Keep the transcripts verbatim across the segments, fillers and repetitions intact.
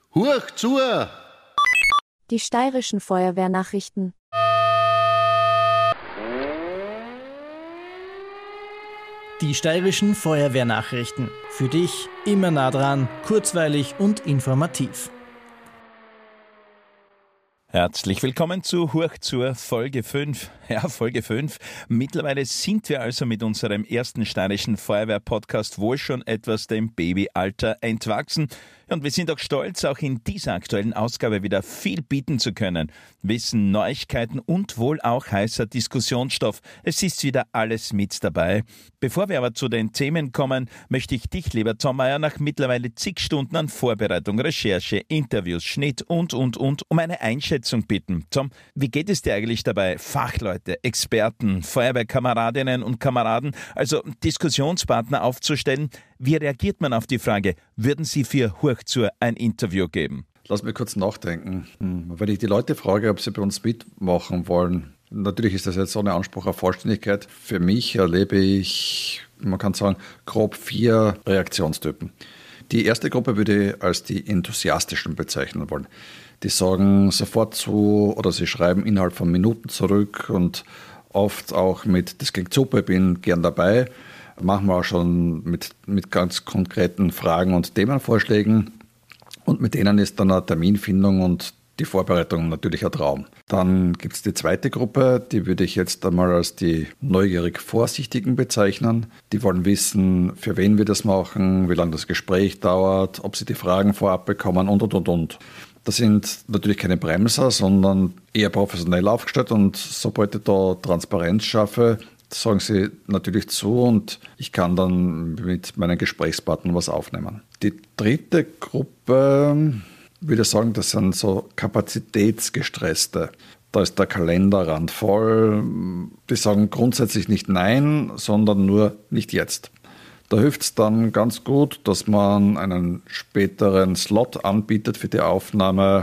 Hurch zu! Die steirischen Feuerwehrnachrichten. Die steirischen Feuerwehrnachrichten. Für dich immer nah dran, kurzweilig und informativ. Herzlich willkommen zu Hurch zur Folge fünf. Ja, Folge fünf. Mittlerweile sind wir also mit unserem ersten steirischen Feuerwehr-Podcast wohl schon etwas dem Babyalter entwachsen. Und wir sind auch stolz, auch in dieser aktuellen Ausgabe wieder viel bieten zu können. Wissen, Neuigkeiten und wohl auch heißer Diskussionsstoff. Es ist wieder alles mit dabei. Bevor wir aber zu den Themen kommen, möchte ich dich, lieber Tom Meyer, nach mittlerweile zig Stunden an Vorbereitung, Recherche, Interviews, Schnitt und, und, und um eine Einschätzung bitten. Tom, wie geht es dir eigentlich dabei, Fachleute, Experten, Feuerwehrkameradinnen und Kameraden, also Diskussionspartner aufzustellen? Wie reagiert man auf die Frage, würden Sie für Hurch zur ein Interview geben? Lass mich kurz nachdenken. Wenn ich die Leute frage, ob sie bei uns mitmachen wollen, natürlich ist das jetzt ohne Anspruch auf Vollständigkeit. Für mich erlebe ich, man kann sagen, grob vier Reaktionstypen. Die erste Gruppe würde ich als die enthusiastischen bezeichnen wollen. Die sagen sofort zu oder sie schreiben innerhalb von Minuten zurück und oft auch mit, das klingt super, ich bin gern dabei. Machen wir auch schon mit, mit ganz konkreten Fragen und Themenvorschlägen. Und mit denen ist dann eine Terminfindung und die Vorbereitung natürlich ein Traum. Dann gibt es die zweite Gruppe, die würde ich jetzt einmal als die neugierig Vorsichtigen bezeichnen. Die wollen wissen, für wen wir das machen, wie lange das Gespräch dauert, ob sie die Fragen vorab bekommen und, und, und, und. Das sind natürlich keine Bremser, sondern eher professionell aufgestellt. Und sobald ich da Transparenz schaffe, sagen sie natürlich zu und ich kann dann mit meinen Gesprächspartnern was aufnehmen. Die dritte Gruppe, würde ich sagen, das sind so Kapazitätsgestresste. Da ist der Kalender randvoll. Die sagen grundsätzlich nicht nein, sondern nur nicht jetzt. Da hilft es dann ganz gut, dass man einen späteren Slot anbietet für die Aufnahme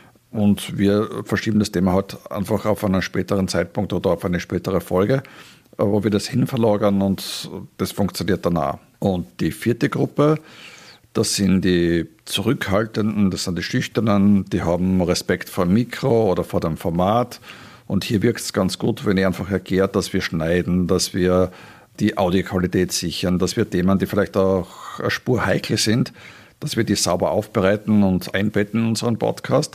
und wir verschieben das Thema halt einfach auf einen späteren Zeitpunkt oder auf eine spätere Folge, wo wir das hinverlagern und das funktioniert dann auch. Und die vierte Gruppe, das sind die Zurückhaltenden, das sind die Schüchternen, die haben Respekt vor dem Mikro oder vor dem Format. Und hier wirkt es ganz gut, wenn ich einfach erklärt, dass wir schneiden, dass wir die Audioqualität sichern, dass wir Themen, die vielleicht auch eine Spur heikel sind, dass wir die sauber aufbereiten und einbetten in unseren Podcast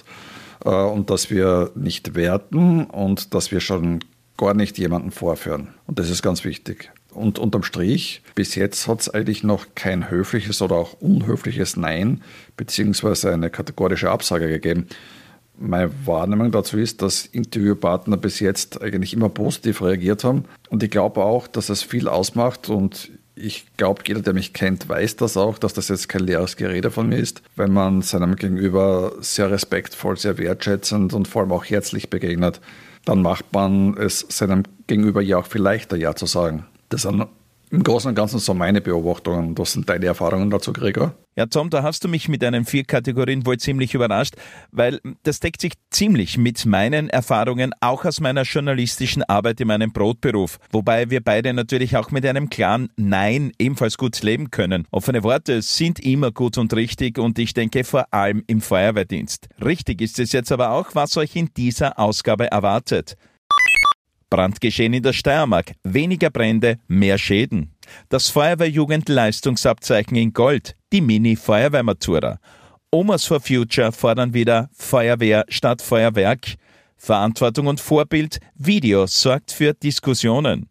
und dass wir nicht werten und dass wir schon gar nicht jemanden vorführen. Und das ist ganz wichtig. Und unterm Strich, bis jetzt hat es eigentlich noch kein höfliches oder auch unhöfliches Nein beziehungsweise eine kategorische Absage gegeben. Meine Wahrnehmung dazu ist, dass Interviewpartner bis jetzt eigentlich immer positiv reagiert haben. Und ich glaube auch, dass es viel ausmacht. Und ich glaube, jeder, der mich kennt, weiß das auch, dass das jetzt kein leeres Gerede von mir ist. Wenn man seinem Gegenüber sehr respektvoll, sehr wertschätzend und vor allem auch herzlich begegnet, dann macht man es seinem Gegenüber ja auch viel leichter, ja zu sagen. Das sind im Großen und Ganzen so meine Beobachtungen. Was sind deine Erfahrungen dazu, Gregor? Ja, Tom, da hast du mich mit deinen vier Kategorien wohl ziemlich überrascht, weil das deckt sich ziemlich mit meinen Erfahrungen, auch aus meiner journalistischen Arbeit in meinem Brotberuf. Wobei wir beide natürlich auch mit einem klaren Nein ebenfalls gut leben können. Offene Worte sind immer gut und richtig und ich denke vor allem im Feuerwehrdienst. Richtig ist es jetzt aber auch, was euch in dieser Ausgabe erwartet. Brandgeschehen in der Steiermark. Weniger Brände, mehr Schäden. Das Feuerwehrjugendleistungsabzeichen in Gold. Die Mini-Feuerwehrmatura. Omas for Future fordern wieder Feuerwehr statt Feuerwerk. Verantwortung und Vorbild. Video sorgt für Diskussionen.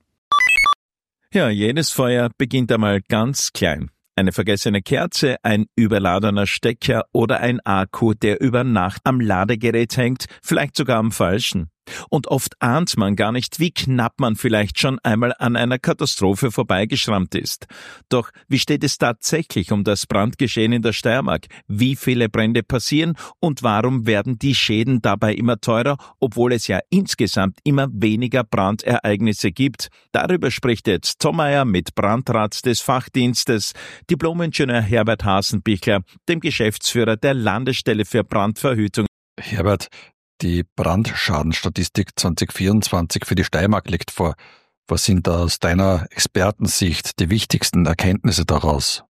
Ja, jedes Feuer beginnt einmal ganz klein. Eine vergessene Kerze, ein überladener Stecker oder ein Akku, der über Nacht am Ladegerät hängt, vielleicht sogar am falschen. Und oft ahnt man gar nicht, wie knapp man vielleicht schon einmal an einer Katastrophe vorbeigeschrammt ist. Doch wie steht es tatsächlich um das Brandgeschehen in der Steiermark? Wie viele Brände passieren und warum werden die Schäden dabei immer teurer, obwohl es ja insgesamt immer weniger Brandereignisse gibt? Darüber spricht jetzt Tom Meyer mit Brandrat des Fachdienstes, Diplom-Ingenieur Herbert Hasenbichler, dem Geschäftsführer der Landesstelle für Brandverhütung. Herbert, die Brandschadenstatistik zwanzig vierundzwanzig für die Steiermark liegt vor. Was sind da aus deiner Expertensicht die wichtigsten Erkenntnisse daraus?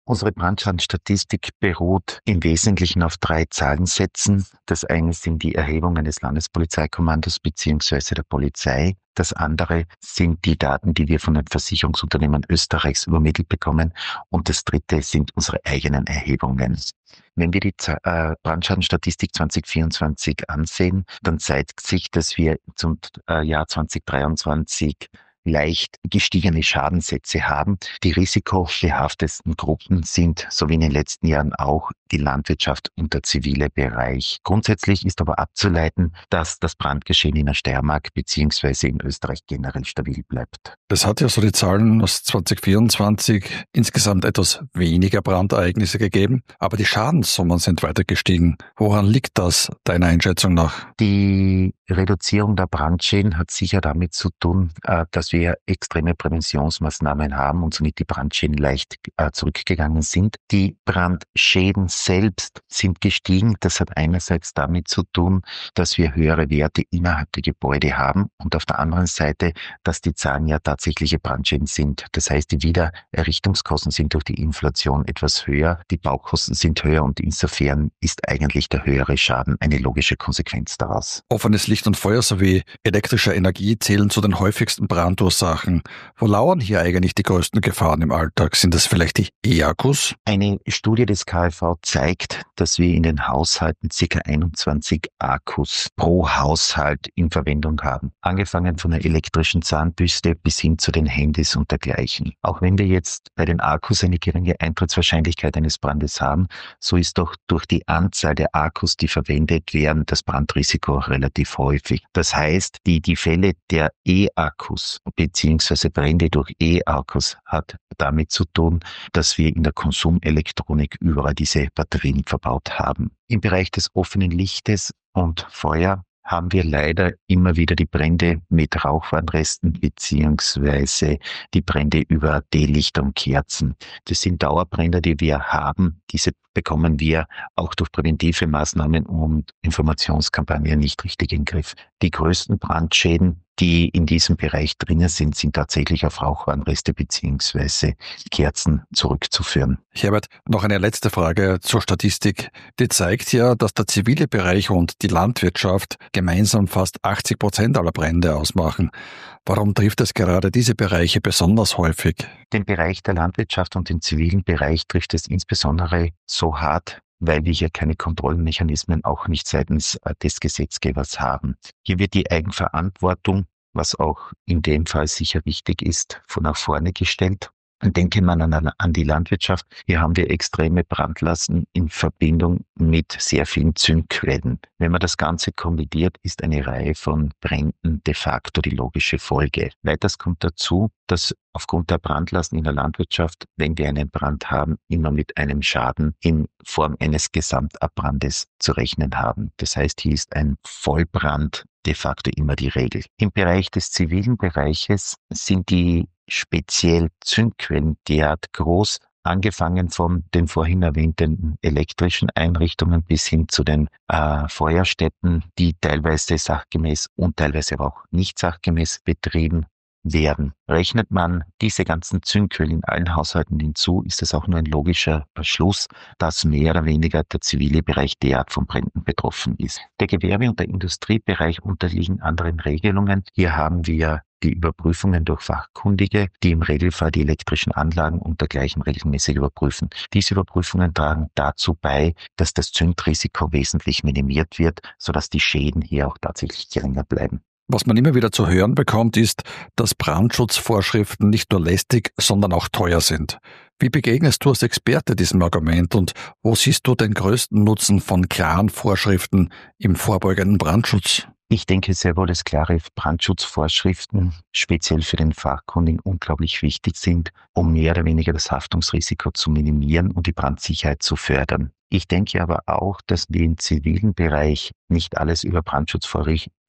Unsere Brandschadenstatistik beruht im Wesentlichen auf drei Zahlensätzen. Das eine sind die Erhebungen des Landespolizeikommandos bzw. der Polizei. Das andere sind die Daten, die wir von den Versicherungsunternehmen Österreichs übermittelt bekommen. Und das dritte sind unsere eigenen Erhebungen. Wenn wir die Brandschadenstatistik zwanzig vierundzwanzig ansehen, dann zeigt sich, dass wir zum Jahr zwanzig dreiundzwanzig leicht gestiegene Schadensätze haben. Die risikobehaftesten Gruppen sind, so wie in den letzten Jahren auch, die Landwirtschaft und der zivile Bereich. Grundsätzlich ist aber abzuleiten, dass das Brandgeschehen in der Steiermark bzw. in Österreich generell stabil bleibt. Es hat ja so die Zahlen aus zwanzig vierundzwanzig insgesamt etwas weniger Brandereignisse gegeben, aber die Schadenssummen sind weiter gestiegen. Woran liegt das deiner Einschätzung nach? Die Reduzierung der Brandschäden hat sicher damit zu tun, dass wir extreme Präventionsmaßnahmen haben und somit die Brandschäden leicht zurückgegangen sind. Die Brandschäden selbst sind gestiegen. Das hat einerseits damit zu tun, dass wir höhere Werte innerhalb der Gebäude haben und auf der anderen Seite, dass die Zahlen ja tatsächliche Brandschäden sind. Das heißt, die Wiedererrichtungskosten sind durch die Inflation etwas höher, die Baukosten sind höher und insofern ist eigentlich der höhere Schaden eine logische Konsequenz daraus. Offenes Licht und Feuer sowie elektrische Energie zählen zu den häufigsten Brandursachen. Wo lauern hier eigentlich die größten Gefahren im Alltag? Sind das vielleicht die E-Akkus? Eine Studie des K f V zeigt, dass wir in den Haushalten ca. einundzwanzig Akkus pro Haushalt in Verwendung haben. Angefangen von der elektrischen Zahnbürste bis hin zu den Handys und dergleichen. Auch wenn wir jetzt bei den Akkus eine geringe Eintrittswahrscheinlichkeit eines Brandes haben, so ist doch durch die Anzahl der Akkus, die verwendet werden, das Brandrisiko relativ häufig. Das heißt, die, die Fälle der E-Akkus bzw. Brände durch E-Akkus hat damit zu tun, dass wir in der Konsumelektronik überall diese Batterien verbaut haben. Im Bereich des offenen Lichtes und Feuer haben wir leider immer wieder die Brände mit Rauchwarnresten beziehungsweise die Brände über D-Lichter und Kerzen. Das sind Dauerbrände, die wir haben. Diese bekommen wir auch durch präventive Maßnahmen und Informationskampagnen nicht richtig in den Griff. Die größten Brandschäden, die in diesem Bereich drinnen sind, sind tatsächlich auf Rauchwarnreste beziehungsweise Kerzen zurückzuführen. Herbert, noch eine letzte Frage zur Statistik. Die zeigt ja, dass der zivile Bereich und die Landwirtschaft gemeinsam fast achtzig Prozent aller Brände ausmachen. Warum trifft es gerade diese Bereiche besonders häufig? Den Bereich der Landwirtschaft und den zivilen Bereich trifft es insbesondere so hart, weil wir hier keine Kontrollmechanismen auch nicht seitens des Gesetzgebers haben. Hier wird die Eigenverantwortung, was auch in dem Fall sicher wichtig ist, von nach vorne gestellt. Und denke man an, an die Landwirtschaft. Hier haben wir extreme Brandlasten in Verbindung mit sehr vielen Zündquellen. Wenn man das Ganze kombiniert, ist eine Reihe von Bränden de facto die logische Folge. Weiters kommt dazu, dass aufgrund der Brandlasten in der Landwirtschaft, wenn wir einen Brand haben, immer mit einem Schaden in Form eines Gesamtabbrandes zu rechnen haben. Das heißt, hier ist ein Vollbrand de facto immer die Regel. Im Bereich des zivilen Bereiches sind die speziell Zündquellen derart groß, angefangen von den vorhin erwähnten elektrischen Einrichtungen bis hin zu den äh, Feuerstätten, die teilweise sachgemäß und teilweise auch nicht sachgemäß betrieben werden. Rechnet man diese ganzen Zündquellen in allen Haushalten hinzu, ist es auch nur ein logischer Schluss, dass mehr oder weniger der zivile Bereich derart von Bränden betroffen ist. Der Gewerbe- und der Industriebereich unterliegen anderen Regelungen. Hier haben wir die Überprüfungen durch Fachkundige, die im Regelfall die elektrischen Anlagen und dergleichen regelmäßig überprüfen. Diese Überprüfungen tragen dazu bei, dass das Zündrisiko wesentlich minimiert wird, sodass die Schäden hier auch tatsächlich geringer bleiben. Was man immer wieder zu hören bekommt, ist, dass Brandschutzvorschriften nicht nur lästig, sondern auch teuer sind. Wie begegnest du als Experte diesem Argument und wo siehst du den größten Nutzen von klaren Vorschriften im vorbeugenden Brandschutz? Ich denke sehr wohl, dass klare Brandschutzvorschriften speziell für den Fachkundigen unglaublich wichtig sind, um mehr oder weniger das Haftungsrisiko zu minimieren und die Brandsicherheit zu fördern. Ich denke aber auch, dass wir im zivilen Bereich nicht alles über Brandschutzvorschriften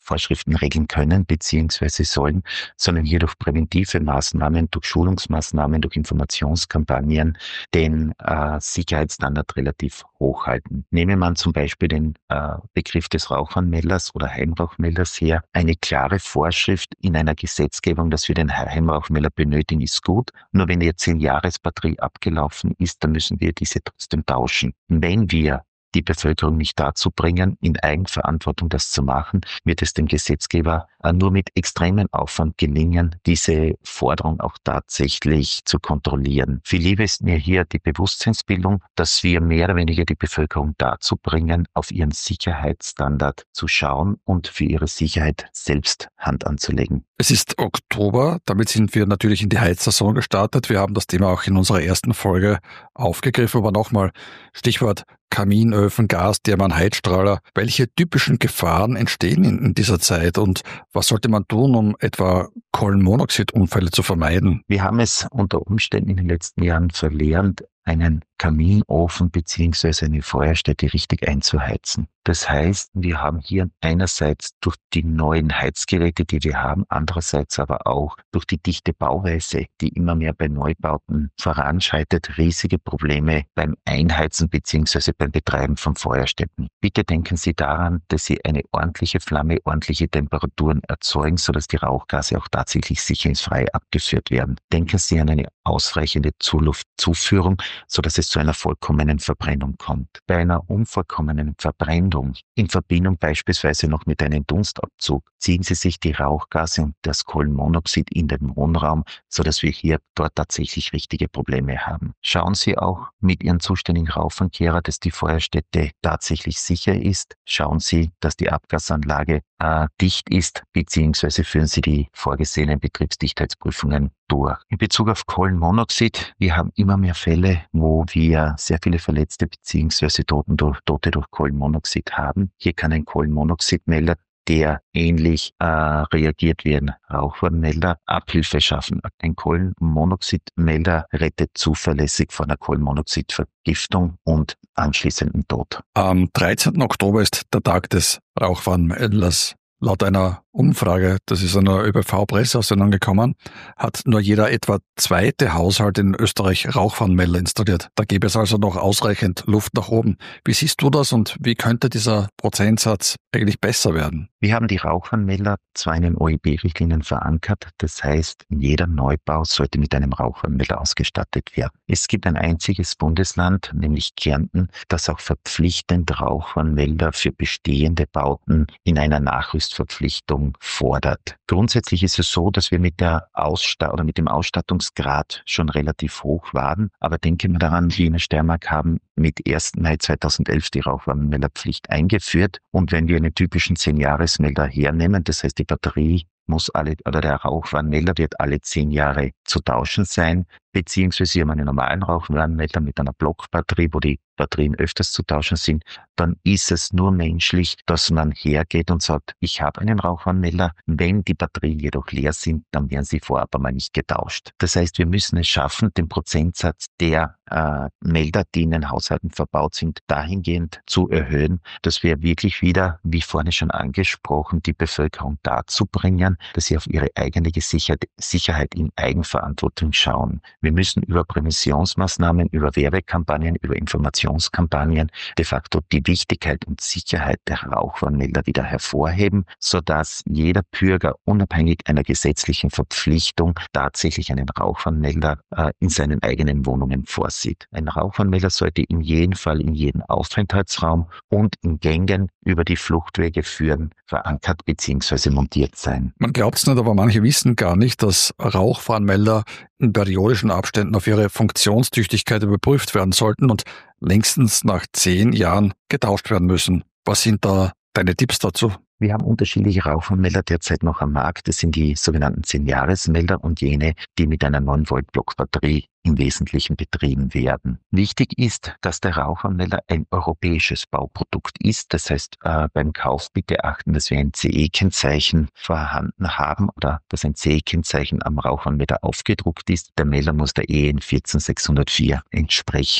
Vorschriften regeln können bzw. sollen, sondern hier durch präventive Maßnahmen, durch Schulungsmaßnahmen, durch Informationskampagnen den äh, Sicherheitsstandard relativ hochhalten. Nehme man zum Beispiel den äh, Begriff des Rauchwarnmelders oder Heimrauchmelders her. Eine klare Vorschrift in einer Gesetzgebung, dass wir den Heimrauchmelder benötigen, ist gut. Nur wenn die zehn-Jahres-Batterie abgelaufen ist, dann müssen wir diese trotzdem tauschen. Wenn wir die Bevölkerung nicht dazu bringen, in Eigenverantwortung das zu machen, wird es dem Gesetzgeber nur mit extremem Aufwand gelingen, diese Forderung auch tatsächlich zu kontrollieren. Viel lieber ist mir hier die Bewusstseinsbildung, dass wir mehr oder weniger die Bevölkerung dazu bringen, auf ihren Sicherheitsstandard zu schauen und für ihre Sicherheit selbst Hand anzulegen. Es ist Oktober, damit sind wir natürlich in die Heizsaison gestartet. Wir haben das Thema auch in unserer ersten Folge aufgegriffen, aber nochmal Stichwort Kaminöfen, Gasdämmern, Heizstrahler. Welche typischen Gefahren entstehen in, in dieser Zeit und was sollte man tun, um etwa Kohlenmonoxidunfälle zu vermeiden? Wir haben es unter Umständen in den letzten Jahren verlernt, einen Kaminofen beziehungsweise eine Feuerstätte richtig einzuheizen. Das heißt, wir haben hier einerseits durch die neuen Heizgeräte, die wir haben, andererseits aber auch durch die dichte Bauweise, die immer mehr bei Neubauten voranschreitet, riesige Probleme beim Einheizen beziehungsweise beim Betreiben von Feuerstätten. Bitte denken Sie daran, dass Sie eine ordentliche Flamme, ordentliche Temperaturen erzeugen, sodass die Rauchgase auch tatsächlich sicherungsfrei abgeführt werden. Denken Sie an eine ausreichende Zuluftzuführung, sodass es zu einer vollkommenen Verbrennung kommt. Bei einer unvollkommenen Verbrennung in Verbindung beispielsweise noch mit einem Dunstabzug ziehen Sie sich die Rauchgase und das Kohlenmonoxid in den Wohnraum, sodass wir hier dort tatsächlich richtige Probleme haben. Schauen Sie auch mit Ihren zuständigen Rauchfangkehrer, dass die Feuerstätte tatsächlich sicher ist. Schauen Sie, dass die Abgasanlage äh, dicht ist, beziehungsweise führen Sie die vorgesehenen Betriebsdichtheitsprüfungen durch. In Bezug auf Kohlenmonoxid, wir haben immer mehr Fälle, wo wir sehr viele Verletzte beziehungsweise Toten durch, Tote durch Kohlenmonoxid haben. Hier kann ein Kohlenmonoxidmelder, der ähnlich äh, reagiert wie ein Rauchwarnmelder, Abhilfe schaffen. Ein Kohlenmonoxidmelder rettet zuverlässig vor einer Kohlenmonoxidvergiftung und anschließendem Tod. Am dreizehnten Oktober ist der Tag des Rauchwarnmelders. Laut einer Umfrage, das ist einer ÖPV-Presseaussendung gekommen, hat nur jeder etwa zweite Haushalt in Österreich Rauchwarnmelder installiert. Da gäbe es also noch ausreichend Luft nach oben. Wie siehst du das und wie könnte dieser Prozentsatz eigentlich besser werden? Wir haben die Rauchwarnmelder zwar in den O E B-Richtlinien verankert, das heißt, jeder Neubau sollte mit einem Rauchwarnmelder ausgestattet werden. Es gibt ein einziges Bundesland, nämlich Kärnten, das auch verpflichtend Rauchwarnmelder für bestehende Bauten in einer Nachrüstverpflichtung fordert. Grundsätzlich ist es so, dass wir mit der Aussta- oder mit dem Ausstattungsgrad schon relativ hoch waren, aber denken wir daran, wir in der Steiermark haben mit ersten Mai zweitausendelf die Rauchwarnmelderpflicht eingeführt und wenn wir einen typischen zehn-Jahres-Melder hernehmen, das heißt die Batterie muss alle, oder der Rauchwarnmelder wird alle zehn Jahre zu tauschen sein, beziehungsweise wir haben einen normalen Rauchwarnmelder mit einer Blockbatterie, wo die Batterien öfters zu tauschen sind, dann ist es nur menschlich, dass man hergeht und sagt, ich habe einen Rauchwarnmelder. Wenn die Batterien jedoch leer sind, dann werden sie vorab einmal nicht getauscht. Das heißt, wir müssen es schaffen, den Prozentsatz der äh, Melder, die in den Haushalten verbaut sind, dahingehend zu erhöhen, dass wir wirklich wieder, wie vorne schon angesprochen, die Bevölkerung dazu bringen, dass sie auf ihre eigene Sicherheit, Sicherheit in Eigenverantwortung schauen. Wir müssen über Präventionsmaßnahmen, über Werbekampagnen, über Informationskampagnen de facto die Wichtigkeit und Sicherheit der Rauchwarnmelder wieder hervorheben, sodass jeder Bürger unabhängig einer gesetzlichen Verpflichtung tatsächlich einen Rauchwarnmelder äh, in seinen eigenen Wohnungen vorsieht. Ein Rauchwarnmelder sollte in jedem Fall in jeden Aufenthaltsraum und in Gängen über die Fluchtwege führen, verankert bzw. montiert sein. Man glaubt es nicht, aber manche wissen gar nicht, dass Rauchwarnmelder in periodischen Abständen auf ihre Funktionstüchtigkeit überprüft werden sollten und längstens nach zehn Jahren getauscht werden müssen. Was sind da deine Tipps dazu? Wir haben unterschiedliche Rauchwarnmelder derzeit noch am Markt. Das sind die sogenannten zehn-Jahres-Melder und jene, die mit einer neun Volt Blockbatterie im Wesentlichen betrieben werden. Wichtig ist, dass der Rauchwarnmelder ein europäisches Bauprodukt ist. Das heißt, äh, beim Kauf bitte achten, dass wir ein C E-Kennzeichen vorhanden haben oder dass ein C E-Kennzeichen am Rauchwarnmelder aufgedruckt ist. Der Melder muss der E N eins vier sechs null vier entsprechen.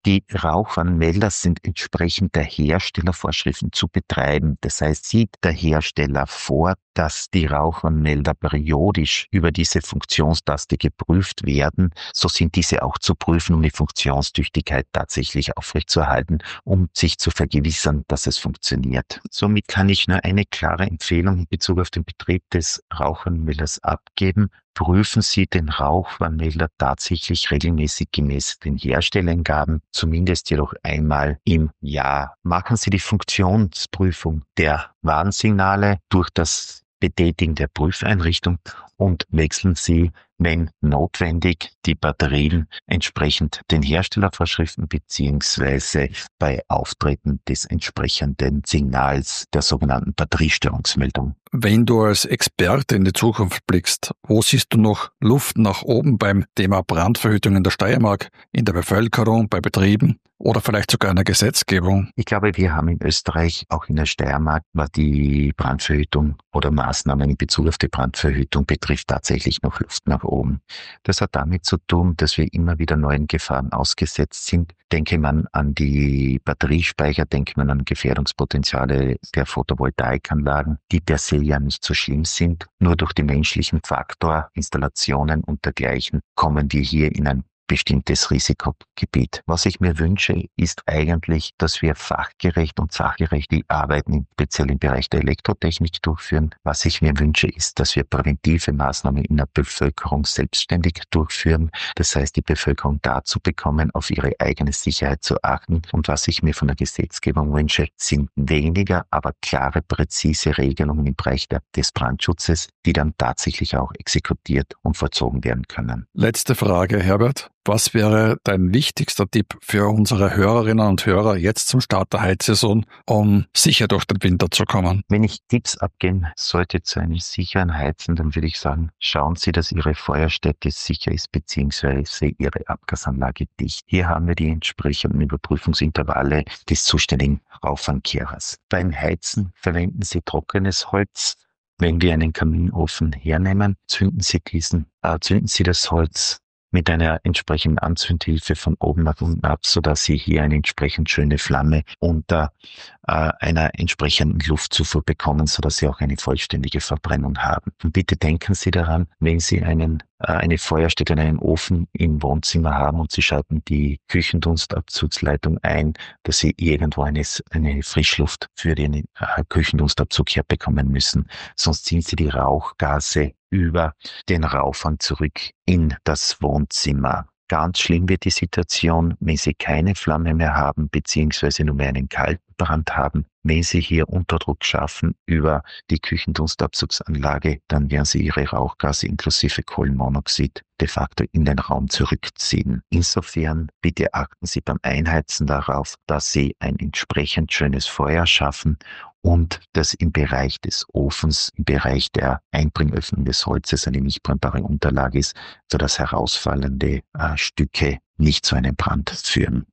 Die Rauchwarnmelder sind entsprechend der Herstellervorschriften zu betreiben. Das heißt, sieht der Hersteller vor, dass die Rauchwarnmelder periodisch über diese Funktionstaste geprüft werden, so sind diese auch zu prüfen, um die Funktionstüchtigkeit tatsächlich aufrechtzuerhalten, um sich zu vergewissern, dass es funktioniert. Somit kann ich nur eine klare Empfehlung in Bezug auf den Betrieb des Rauchwarnmelders abgeben. Prüfen Sie den Rauchwarnmelder tatsächlich regelmäßig gemäß den Herstellerangaben, zumindest jedoch einmal im Jahr. Machen Sie die Funktionsprüfung der Warnsignale durch das Betätigen der Prüfeinrichtung und wechseln Sie, wenn notwendig, die Batterien entsprechend den Herstellervorschriften beziehungsweise bei Auftreten des entsprechenden Signals der sogenannten Batteriestörungsmeldung. Wenn du als Experte in die Zukunft blickst, wo siehst du noch Luft nach oben beim Thema Brandverhütung in der Steiermark, in der Bevölkerung, bei Betrieben oder vielleicht sogar in der Gesetzgebung? Ich glaube, wir haben in Österreich, auch in der Steiermark, was die Brandverhütung oder Maßnahmen in Bezug auf die Brandverhütung betrifft, tatsächlich noch Luft nach oben. Das hat damit zu tun, dass wir immer wieder neuen Gefahren ausgesetzt sind. Denke man an die Batteriespeicher, denke man an Gefährdungspotenziale der Photovoltaikanlagen, die per se ja nicht so schlimm sind. Nur durch den menschlichen Faktor, Installationen und dergleichen kommen wir hier in ein bestimmtes Risikogebiet. Was ich mir wünsche, ist eigentlich, dass wir fachgerecht und sachgerecht die Arbeiten speziell im Bereich der Elektrotechnik durchführen. Was ich mir wünsche, ist, dass wir präventive Maßnahmen in der Bevölkerung selbstständig durchführen. Das heißt, die Bevölkerung dazu bekommen, auf ihre eigene Sicherheit zu achten. Und was ich mir von der Gesetzgebung wünsche, sind weniger, aber klare, präzise Regelungen im Bereich des Brandschutzes, die dann tatsächlich auch exekutiert und vollzogen werden können. Letzte Frage, Herbert. Was wäre dein wichtigster Tipp für unsere Hörerinnen und Hörer jetzt zum Start der Heizsaison, um sicher durch den Winter zu kommen? Wenn ich Tipps abgeben sollte zu einem sicheren Heizen, dann würde ich sagen, schauen Sie, dass Ihre Feuerstätte sicher ist, beziehungsweise Ihre Abgasanlage dicht. Hier haben wir die entsprechenden Überprüfungsintervalle des zuständigen Rauchwarnkehrers. Beim Heizen verwenden Sie trockenes Holz. Wenn wir einen Kaminofen hernehmen, zünden Sie diesen, äh, zünden Sie das Holz mit einer entsprechenden Anzündhilfe von oben nach unten ab, sodass Sie hier eine entsprechend schöne Flamme unter äh, einer entsprechenden Luftzufuhr bekommen, sodass Sie auch eine vollständige Verbrennung haben. Und bitte denken Sie daran, wenn Sie einen, äh, eine Feuerstätte, einen Ofen im Wohnzimmer haben und Sie schalten die Küchendunstabzugsleitung ein, dass Sie irgendwo eine, eine Frischluft für den äh, Küchendustabzug herbekommen müssen. Sonst ziehen Sie die Rauchgase über den Rauchfang zurück in das Wohnzimmer. Ganz schlimm wird die Situation, wenn Sie keine Flamme mehr haben, beziehungsweise nur mehr einen kalten Brand haben. Wenn Sie hier Unterdruck schaffen über die Küchendunstabzugsanlage, dann werden Sie Ihre Rauchgase inklusive Kohlenmonoxid de facto in den Raum zurückziehen. Insofern bitte achten Sie beim Einheizen darauf, dass Sie ein entsprechend schönes Feuer schaffen und das im Bereich des Ofens, im Bereich der Einbringöffnung des Holzes eine nicht brandbare Unterlage ist, sodass herausfallende äh, Stücke nicht zu einem Brand führen.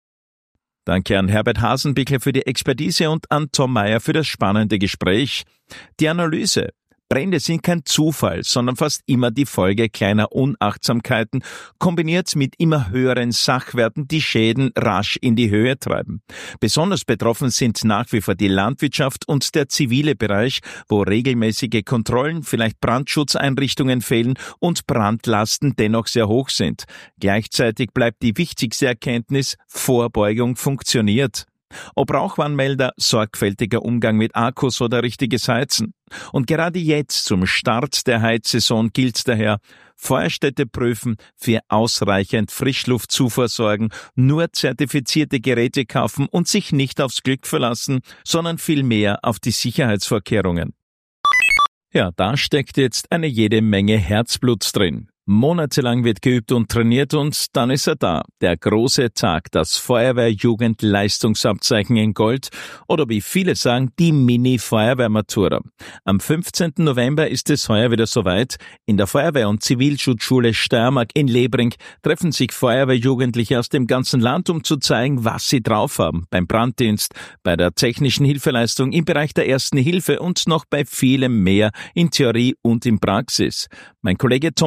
Danke an Herbert Hasenbichler für die Expertise und an Tom Meyer für das spannende Gespräch. Die Analyse. Brände sind kein Zufall, sondern fast immer die Folge kleiner Unachtsamkeiten, kombiniert mit immer höheren Sachwerten, die Schäden rasch in die Höhe treiben. Besonders betroffen sind nach wie vor die Landwirtschaft und der zivile Bereich, wo regelmäßige Kontrollen, vielleicht Brandschutzeinrichtungen fehlen und Brandlasten dennoch sehr hoch sind. Gleichzeitig bleibt die wichtigste Erkenntnis, Vorbeugung funktioniert. Ob Rauchwarnmelder, sorgfältiger Umgang mit Akkus oder richtiges Heizen. Und gerade jetzt zum Start der Heizsaison gilt daher, Feuerstätte prüfen, für ausreichend Frischluftzufuhr sorgen, nur zertifizierte Geräte kaufen und sich nicht aufs Glück verlassen, sondern vielmehr auf die Sicherheitsvorkehrungen. Ja, da steckt jetzt eine jede Menge Herzblut drin. Monatelang wird geübt und trainiert und dann ist er da. Der große Tag, das Feuerwehr-Jugend-Leistungsabzeichen in Gold oder wie viele sagen, die Mini-Feuerwehrmatura. Am fünfzehnten November ist es heuer wieder soweit. In der Feuerwehr- und Zivilschutzschule Steiermark in Lebring treffen sich Feuerwehrjugendliche aus dem ganzen Land, um zu zeigen, was sie drauf haben. Beim Branddienst, bei der technischen Hilfeleistung, im Bereich der Ersten Hilfe und noch bei vielem mehr in Theorie und in Praxis. Mein Kollege Tom Meyer hat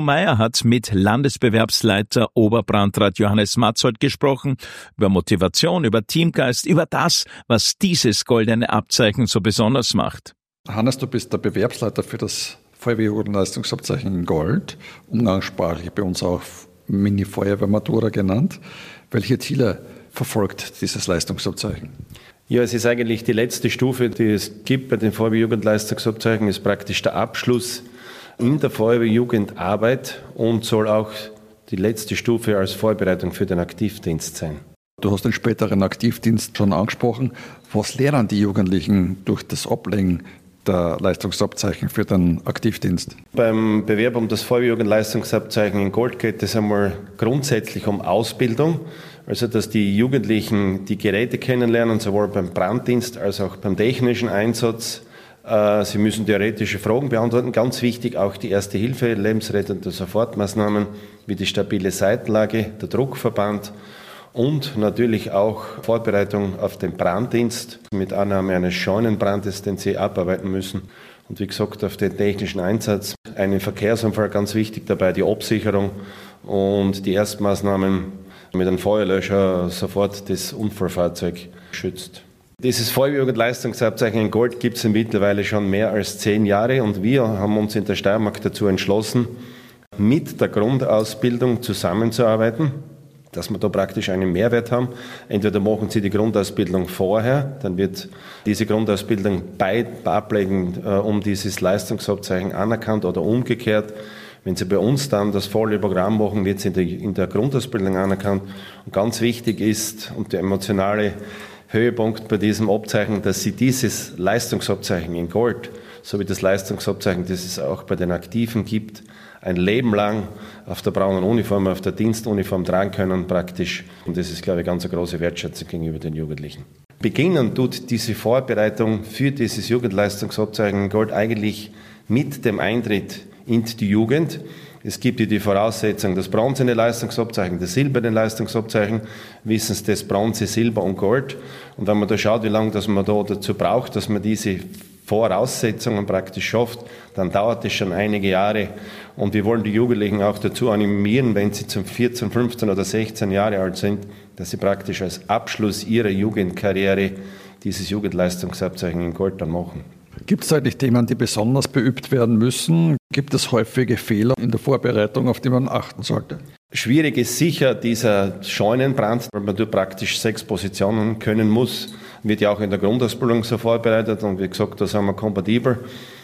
hat mit Landesbewerbsleiter Oberbrandrat Johannes Matzold gesprochen, über Motivation, über Teamgeist, über das, was dieses goldene Abzeichen so besonders macht. Hannes, du bist der Bewerbsleiter für das Feuerwehrjugendleistungsabzeichen in Gold, umgangssprachlich bei uns auch Mini-Feuerwehrmatura genannt. Welche Ziele verfolgt dieses Leistungsabzeichen? Ja, es ist eigentlich die letzte Stufe, die es gibt bei den Feuerwehrjugendleistungsabzeichen, ist praktisch der Abschluss in der Feuerwehrjugendarbeit und soll auch die letzte Stufe als Vorbereitung für den Aktivdienst sein. Du hast den späteren Aktivdienst schon angesprochen. Was lernen die Jugendlichen durch das Ablegen der Leistungsabzeichen für den Aktivdienst? Beim Bewerb um das Feuerwehrjugendleistungsabzeichen in Gold geht es einmal grundsätzlich um Ausbildung. Also, dass die Jugendlichen die Geräte kennenlernen, sowohl beim Branddienst als auch beim technischen Einsatz. Sie müssen theoretische Fragen beantworten. Ganz wichtig auch die Erste Hilfe, lebensrettende Sofortmaßnahmen wie die stabile Seitenlage, der Druckverband und natürlich auch Vorbereitung auf den Branddienst mit Annahme eines Scheunenbrandes, den sie abarbeiten müssen. Und wie gesagt, auf den technischen Einsatz. Einen Verkehrsunfall ganz wichtig dabei, die Absicherung und die Erstmaßnahmen mit einem Feuerlöscher sofort das Unfallfahrzeug schützt. Dieses Feuerwehrjugendleistungsabzeichen in Gold gibt es mittlerweile schon mehr als zehn Jahre und wir haben uns in der Steiermark dazu entschlossen, mit der Grundausbildung zusammenzuarbeiten, dass wir da praktisch einen Mehrwert haben. Entweder machen Sie die Grundausbildung vorher, dann wird diese Grundausbildung bei Ablegen äh, um dieses Leistungsabzeichen anerkannt oder umgekehrt. Wenn Sie bei uns dann das volle Programm machen, wird es in der, in der Grundausbildung anerkannt. Und ganz wichtig ist, und der emotionale Höhepunkt bei diesem Abzeichen, dass Sie dieses Leistungsabzeichen in Gold, sowie das Leistungsabzeichen, das es auch bei den Aktiven gibt, ein Leben lang auf der braunen Uniform, auf der Dienstuniform tragen können praktisch. Und das ist, glaube ich, ganz eine große Wertschätzung gegenüber den Jugendlichen. Beginnen tut diese Vorbereitung für dieses Jugendleistungsabzeichen in Gold eigentlich mit dem Eintritt in die Jugend. Es gibt ja die Voraussetzung, das bronzene Leistungsabzeichen, das silberne Leistungsabzeichen, wissen Sie, das Bronze, Silber und Gold. Und wenn man da schaut, wie lange das man da dazu braucht, dass man diese Voraussetzungen praktisch schafft, dann dauert es schon einige Jahre. Und wir wollen die Jugendlichen auch dazu animieren, wenn sie zum vierzehn, fünfzehn oder sechzehn Jahre alt sind, dass sie praktisch als Abschluss ihrer Jugendkarriere dieses Jugendleistungsabzeichen in Gold dann machen. Gibt es eigentlich Themen, die besonders beübt werden müssen? Gibt es häufige Fehler in der Vorbereitung, auf die man achten sollte? Schwierig ist sicher dieser Scheunenbrand, weil man dort praktisch sechs Positionen können muss. Wird ja auch in der Grundausbildung so vorbereitet und wie gesagt, da sind wir kompatibel.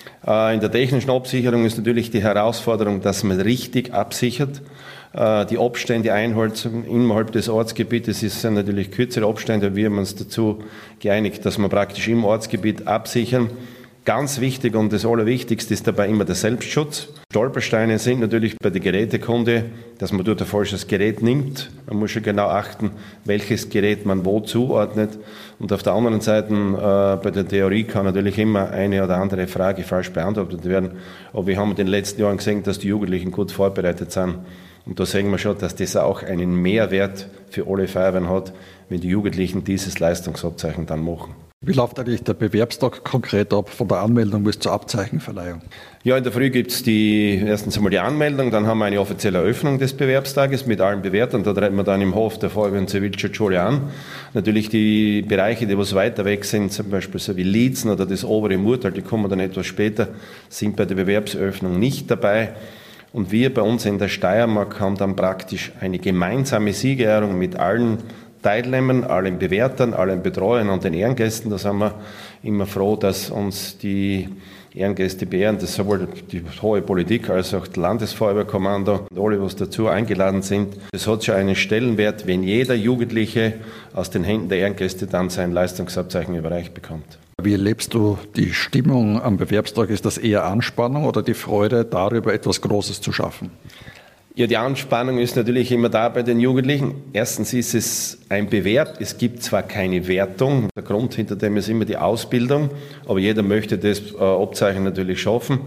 In der technischen Absicherung ist natürlich die Herausforderung, dass man richtig absichert. Die Abstände einhält innerhalb des Ortsgebietes. Es sind natürlich kürzere Abstände. Wir haben uns dazu geeinigt, dass wir praktisch im Ortsgebiet absichern. Ganz wichtig und das Allerwichtigste ist dabei immer der Selbstschutz. Stolpersteine sind natürlich bei der Gerätekunde, dass man dort ein falsches Gerät nimmt. Man muss schon genau achten, welches Gerät man wo zuordnet. Und auf der anderen Seite, äh, bei der Theorie kann natürlich immer eine oder andere Frage falsch beantwortet werden. Aber wir haben in den letzten Jahren gesehen, dass die Jugendlichen gut vorbereitet sind. Und da sehen wir schon, dass das auch einen Mehrwert für alle Feuerwehren hat, wenn die Jugendlichen dieses Leistungsabzeichen dann machen. Wie läuft eigentlich der Bewerbstag konkret ab, von der Anmeldung bis zur Abzeichenverleihung? Ja, in der Früh gibt es die, erstens einmal die Anmeldung, dann haben wir eine offizielle Eröffnung des Bewerbstages mit allen Bewertern. Da treten wir dann im Hof der Feuerwehr- und Zivilschutzschule an. Natürlich die Bereiche, die was weiter weg sind, zum Beispiel so wie Liezen oder das obere Murtal, die kommen dann etwas später, sind bei der Bewerbseröffnung nicht dabei. Und wir bei uns in der Steiermark haben dann praktisch eine gemeinsame Siegerehrung mit allen Teilnehmern, allen Bewertern, allen Betreuern und den Ehrengästen. Da sind wir immer froh, dass uns die Ehrengäste beehren, dass sowohl die hohe Politik als auch das Landesfeuerwehrkommando und alle, was dazu eingeladen sind. Es hat schon einen Stellenwert, wenn jeder Jugendliche aus den Händen der Ehrengäste dann sein Leistungsabzeichen überreicht bekommt. Wie erlebst du die Stimmung am Bewerbstag? Ist das eher Anspannung oder die Freude darüber, etwas Großes zu schaffen? Ja, die Anspannung ist natürlich immer da bei den Jugendlichen. Erstens ist es ein Bewerb. Es gibt zwar keine Wertung. Der Grund hinter dem ist immer die Ausbildung. Aber jeder möchte das äh, Abzeichen natürlich schaffen.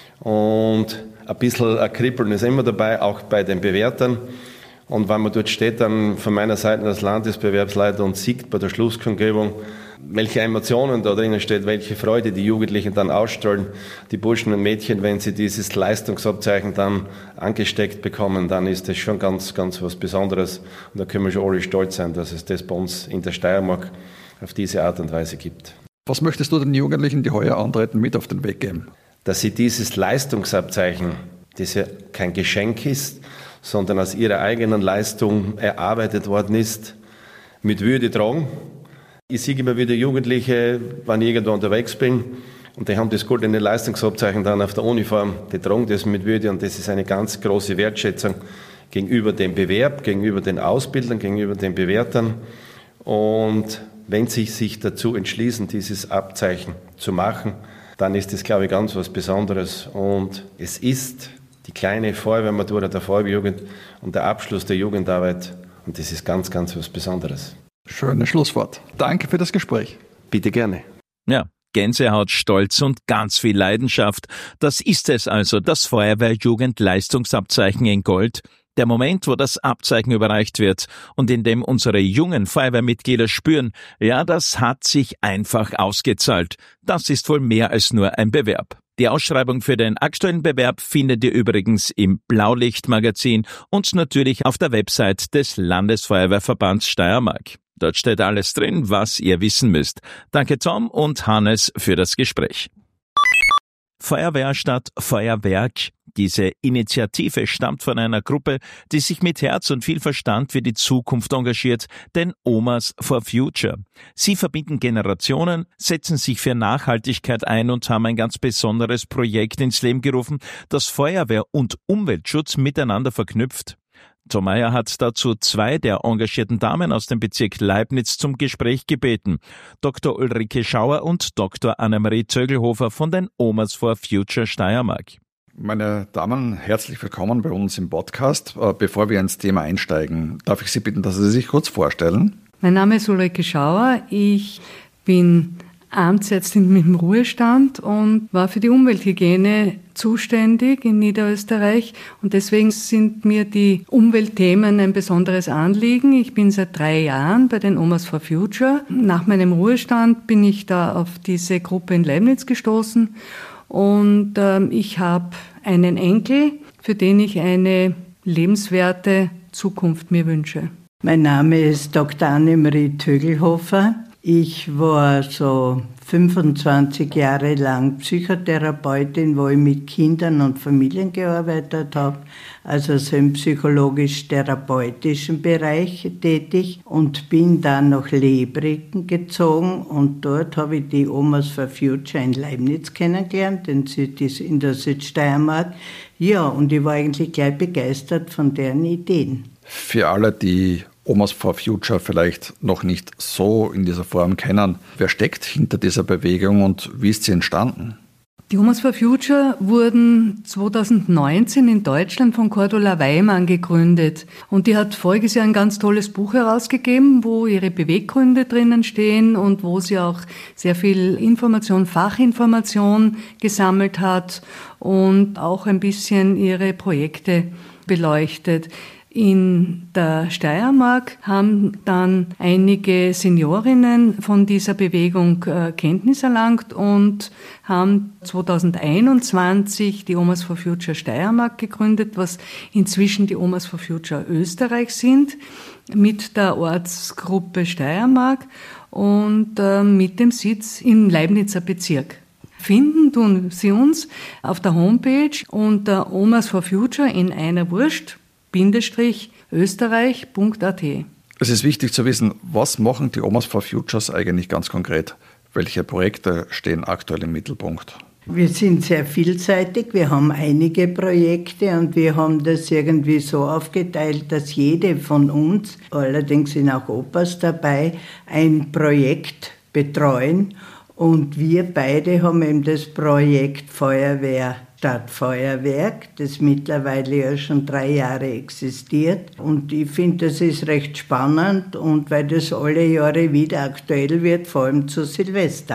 Und ein bisschen ein Kribbeln ist immer dabei, auch bei den Bewertern. Und wenn man dort steht, dann von meiner Seite als Landesbewerbsleiter und siegt bei der Schlusskundgebung, welche Emotionen da drinnen steht, welche Freude die Jugendlichen dann ausstrahlen, die Burschen und Mädchen, wenn sie dieses Leistungsabzeichen dann angesteckt bekommen, dann ist das schon ganz, ganz was Besonderes. Und da können wir schon alle stolz sein, dass es das bei uns in der Steiermark auf diese Art und Weise gibt. Was möchtest du den Jugendlichen, die heuer antreten, mit auf den Weg geben? Dass sie dieses Leistungsabzeichen, das ja kein Geschenk ist, sondern aus ihrer eigenen Leistung erarbeitet worden ist, mit Würde tragen. Ich sehe immer wieder Jugendliche, wenn ich irgendwo unterwegs bin, und die haben das goldene Leistungsabzeichen dann auf der Uniform, die tragen das mit Würde, und das ist eine ganz große Wertschätzung gegenüber dem Bewerb, gegenüber den Ausbildern, gegenüber den Bewertern. Und wenn sie sich dazu entschließen, dieses Abzeichen zu machen, dann ist das, glaube ich, ganz was Besonderes. Und es ist die kleine Feuerwehrmatura der Feuerwehrjugend und der Abschluss der Jugendarbeit. Und das ist ganz, ganz was Besonderes. Schönes Schlusswort. Danke für das Gespräch. Bitte gerne. Ja, Gänsehaut, Stolz und ganz viel Leidenschaft. Das ist es also, das Feuerwehrjugend-Leistungsabzeichen in Gold. Der Moment, wo das Abzeichen überreicht wird und in dem unsere jungen Feuerwehrmitglieder spüren, ja, das hat sich einfach ausgezahlt. Das ist wohl mehr als nur ein Bewerb. Die Ausschreibung für den aktuellen Bewerb findet ihr übrigens im Blaulicht-Magazin und natürlich auf der Website des Landesfeuerwehrverbands Steiermark. Dort steht alles drin, was ihr wissen müsst. Danke Tom und Hannes für das Gespräch. Feuerwehr statt Feuerwerk. Diese Initiative stammt von einer Gruppe, die sich mit Herz und viel Verstand für die Zukunft engagiert, den Omas for Future. Sie verbinden Generationen, setzen sich für Nachhaltigkeit ein und haben ein ganz besonderes Projekt ins Leben gerufen, das Feuerwehr und Umweltschutz miteinander verknüpft. Tom Meyer hat dazu zwei der engagierten Damen aus dem Bezirk Leibnitz zum Gespräch gebeten. Doktor Ulrike Schauer und Doktor Annemarie Zögelhofer von den Omas for Future Steiermark. Meine Damen, herzlich willkommen bei uns im Podcast. Bevor wir ins Thema einsteigen, darf ich Sie bitten, dass Sie sich kurz vorstellen? Mein Name ist Ulrike Schauer. Ich bin Amtsärztin mit dem Ruhestand und war für die Umwelthygiene zuständig in Niederösterreich. Und deswegen sind mir die Umweltthemen ein besonderes Anliegen. Ich bin seit drei Jahren bei den Omas for Future. Nach meinem Ruhestand bin ich da auf diese Gruppe in Leibnitz gestoßen. Und ähm, ich habe einen Enkel, für den ich eine lebenswerte Zukunft mir wünsche. Mein Name ist Doktor Annemarie Zögelhofer. Ich war so fünfundzwanzig Jahre lang Psychotherapeutin, wo ich mit Kindern und Familien gearbeitet habe, also so im psychologisch-therapeutischen Bereich tätig, und bin dann nach Lebriken gezogen, und dort habe ich die Omas for Future in Leibnitz kennengelernt, in der Südsteiermark. Ja, und ich war eigentlich gleich begeistert von deren Ideen. Für alle, die Omas for Future vielleicht noch nicht so in dieser Form kennen, wer steckt hinter dieser Bewegung und wie ist sie entstanden? Die Omas for Future wurden zweitausendneunzehn in Deutschland von Cordula Weimann gegründet. Und die hat voriges Jahr ein ganz tolles Buch herausgegeben, wo ihre Beweggründe drinnen stehen und wo sie auch sehr viel Information, Fachinformation gesammelt hat und auch ein bisschen ihre Projekte beleuchtet. In der Steiermark haben dann einige Seniorinnen von dieser Bewegung äh, Kenntnis erlangt und haben zweitausendeinundzwanzig die Omas for Future Steiermark gegründet, was inzwischen die Omas for Future Österreich sind, mit der Ortsgruppe Steiermark und äh, mit dem Sitz im Leibnitzer Bezirk. Finden tun Sie uns auf der Homepage unter Omas for Future in einer Wurst Bindestrich österreich punkt a t. Es ist wichtig zu wissen, was machen die Omas for Futures eigentlich ganz konkret? Welche Projekte stehen aktuell im Mittelpunkt? Wir sind sehr vielseitig, wir haben einige Projekte und wir haben das irgendwie so aufgeteilt, dass jede von uns, allerdings sind auch Opas dabei, ein Projekt betreuen, und wir beide haben eben das Projekt Feuerwehr statt Feuerwerk, das mittlerweile ja schon drei Jahre existiert. Und ich finde, das ist recht spannend, und weil das alle Jahre wieder aktuell wird, vor allem zu Silvester.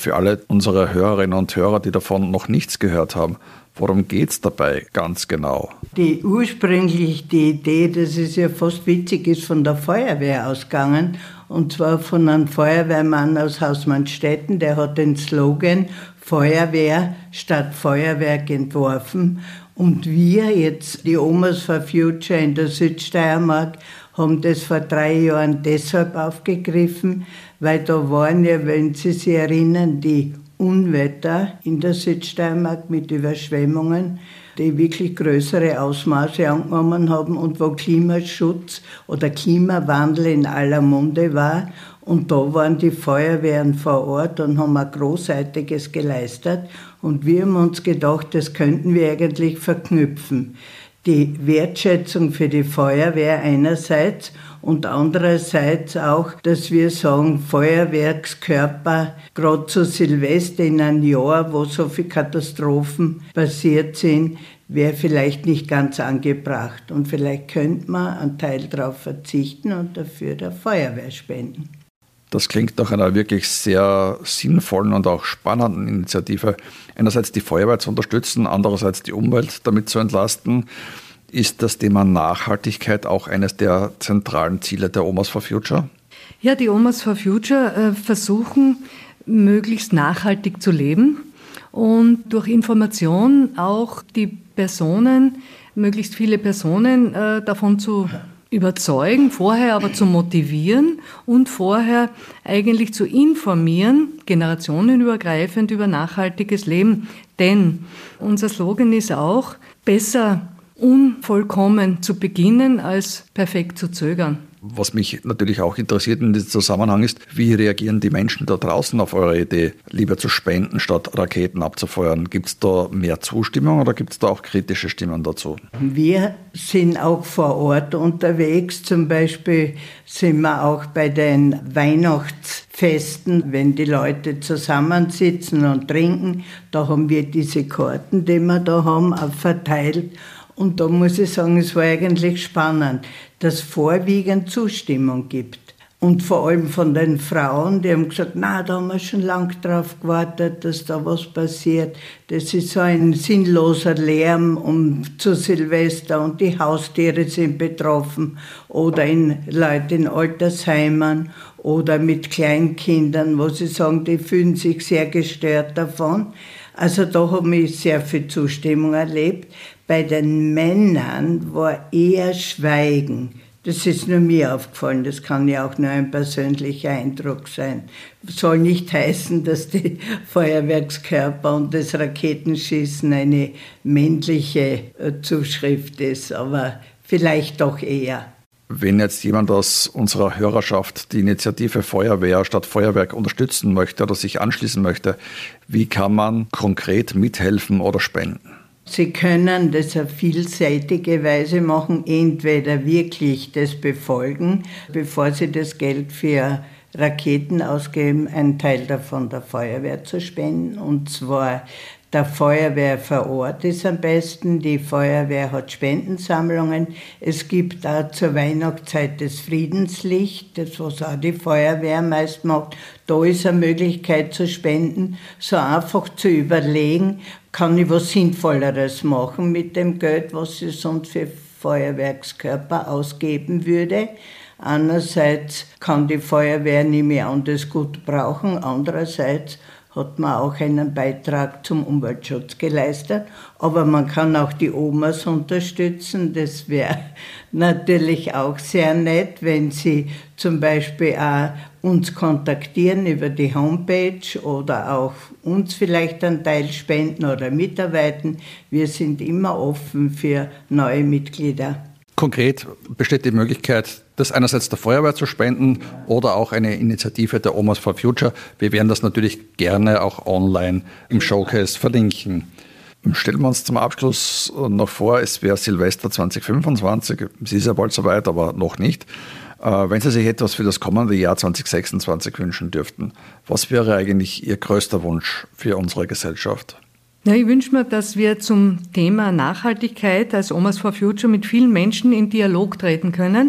Für alle unsere Hörerinnen und Hörer, die davon noch nichts gehört haben, worum geht es dabei ganz genau? Die ursprünglich die Idee, das ist ja fast witzig, ist von der Feuerwehr ausgegangen. Und zwar von einem Feuerwehrmann aus Hausmannstetten, der hat den Slogan Feuerwehr statt Feuerwerk entworfen. Und wir jetzt, die Omas for Future in der Südsteiermark, haben das vor drei Jahren deshalb aufgegriffen, weil da waren ja, wenn Sie sich erinnern, die Unwetter in der Südsteiermark mit Überschwemmungen, die wirklich größere Ausmaße angenommen haben und wo Klimaschutz oder Klimawandel in aller Munde war. Und da waren die Feuerwehren vor Ort und haben ein Großartiges geleistet. Und wir haben uns gedacht, das könnten wir eigentlich verknüpfen. Die Wertschätzung für die Feuerwehr einerseits und andererseits auch, dass wir sagen, Feuerwerkskörper, gerade zu Silvester in einem Jahr, wo so viele Katastrophen passiert sind, wäre vielleicht nicht ganz angebracht. Und vielleicht könnte man einen Teil darauf verzichten und dafür der Feuerwehr spenden. Das klingt nach einer wirklich sehr sinnvollen und auch spannenden Initiative. Einerseits die Feuerwehr zu unterstützen, andererseits die Umwelt damit zu entlasten. Ist das Thema Nachhaltigkeit auch eines der zentralen Ziele der Omas for Future? Ja, die Omas for Future äh, versuchen, möglichst nachhaltig zu leben und durch Information auch die Personen, möglichst viele Personen äh, davon zu überzeugen, vorher aber zu motivieren und vorher eigentlich zu informieren, generationenübergreifend über nachhaltiges Leben. Denn unser Slogan ist auch, besser unvollkommen zu beginnen, als perfekt zu zögern. Was mich natürlich auch interessiert in diesem Zusammenhang ist, wie reagieren die Menschen da draußen auf eure Idee, lieber zu spenden, statt Raketen abzufeuern? Gibt es da mehr Zustimmung oder gibt es da auch kritische Stimmen dazu? Wir sind auch vor Ort unterwegs. Zum Beispiel sind wir auch bei den Weihnachtsfesten, wenn die Leute zusammensitzen und trinken. Da haben wir diese Karten, die wir da haben, auch verteilt. Und da muss ich sagen, es war eigentlich spannend, dass es vorwiegend Zustimmung gibt. Und vor allem von den Frauen, die haben gesagt, na, da haben wir schon lange drauf gewartet, dass da was passiert. Das ist so ein sinnloser Lärm um zu Silvester und die Haustiere sind betroffen oder in Leute in Altersheimen oder mit Kleinkindern, wo sie sagen, die fühlen sich sehr gestört davon. Also da habe ich sehr viel Zustimmung erlebt. Bei den Männern war eher Schweigen. Das ist nur mir aufgefallen, das kann ja auch nur ein persönlicher Eindruck sein. Soll nicht heißen, dass die Feuerwerkskörper und das Raketenschießen eine männliche Zuschrift ist, aber vielleicht doch eher. Wenn jetzt jemand aus unserer Hörerschaft die Initiative Feuerwehr statt Feuerwerk unterstützen möchte oder sich anschließen möchte, wie kann man konkret mithelfen oder spenden? Sie können das auf vielseitige Weise machen, entweder wirklich das befolgen, bevor Sie das Geld für Raketen ausgeben, einen Teil davon der Feuerwehr zu spenden, und zwar der Feuerwehr vor Ort ist am besten. Die Feuerwehr hat Spendensammlungen. Es gibt auch zur Weihnachtszeit das Friedenslicht, das was auch die Feuerwehr meist macht. Da ist eine Möglichkeit zu spenden, so einfach zu überlegen, kann ich was Sinnvolleres machen mit dem Geld, was ich sonst für Feuerwerkskörper ausgeben würde. Einerseits kann die Feuerwehr nicht mehr anders gut brauchen, andererseits hat man auch einen Beitrag zum Umweltschutz geleistet. Aber man kann auch die Omas unterstützen. Das wäre natürlich auch sehr nett, wenn Sie zum Beispiel auch uns kontaktieren über die Homepage oder auch uns vielleicht einen Teil spenden oder mitarbeiten. Wir sind immer offen für neue Mitglieder. Konkret besteht die Möglichkeit, das einerseits der Feuerwehr zu spenden oder auch eine Initiative der Omas for Future. Wir werden das natürlich gerne auch online im Showcase verlinken. Stellen wir uns zum Abschluss noch vor, es wäre Silvester zwanzig fünfundzwanzig. Es ist ja bald soweit, aber noch nicht. Wenn Sie sich etwas für das kommende Jahr zwanzig sechsundzwanzig wünschen dürften, was wäre eigentlich Ihr größter Wunsch für unsere Gesellschaft? Ja, ich wünsche mir, dass wir zum Thema Nachhaltigkeit als Omas for Future mit vielen Menschen in Dialog treten können